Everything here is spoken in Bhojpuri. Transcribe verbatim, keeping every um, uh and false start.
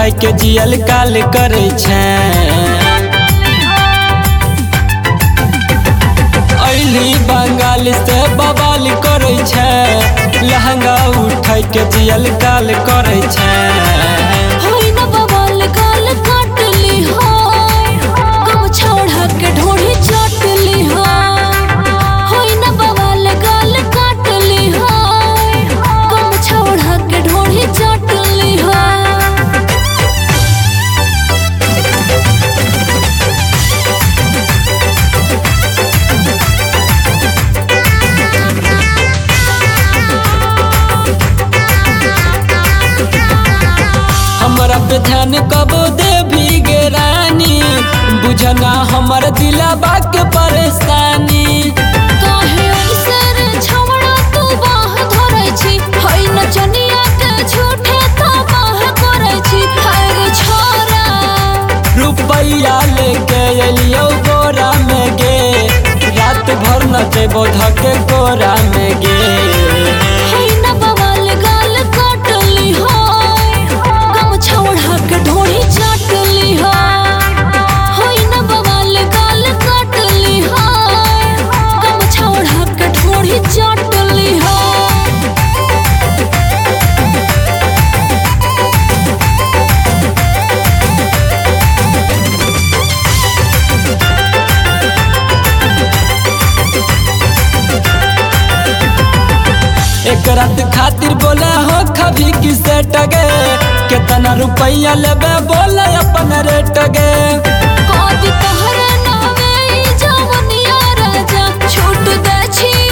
उठाई के जियल काल करे छै। अइली बंगाल से बवाल करे छै, लहंगा उठाई के जियल काल करे छै। होई ना बवाल गाल काट ली हो, गमछा ओढ़ा के ढोढ़ी चाट ली हो। होई ना बवाल गाल काट ली हो, गमछा ओढ़ा के ढोढ़ी चाट ली हो। हमरा पे ध्यान कबो देवी गे रानी, बुझना हमर दिलबा के परेशानी। काहे ऐसे रे छौड़ा तू बाह धरै छी, हई नचनिया के झूठे तो बाह करै छी। हाय रे छोरा रुपैया लेके अलियो गोरा में गे, रात भर नचेबो धके गोरा में गे। हई ना बवाल गाल काट ली हो, गमछा ओढ़ा के ढोढ़ी चाट ली हो। हई ना बवाल गाल काट ली हो, गमछा ओढ़ा के ढोढ़ी चाट ली हो। एक रात खातिर बोला हो कभी किसे टगे, कितना रुपैया लेबे बोले अपन रेट गे। कभी तहरे नामे ई जवनिया राजा, छूट दे छी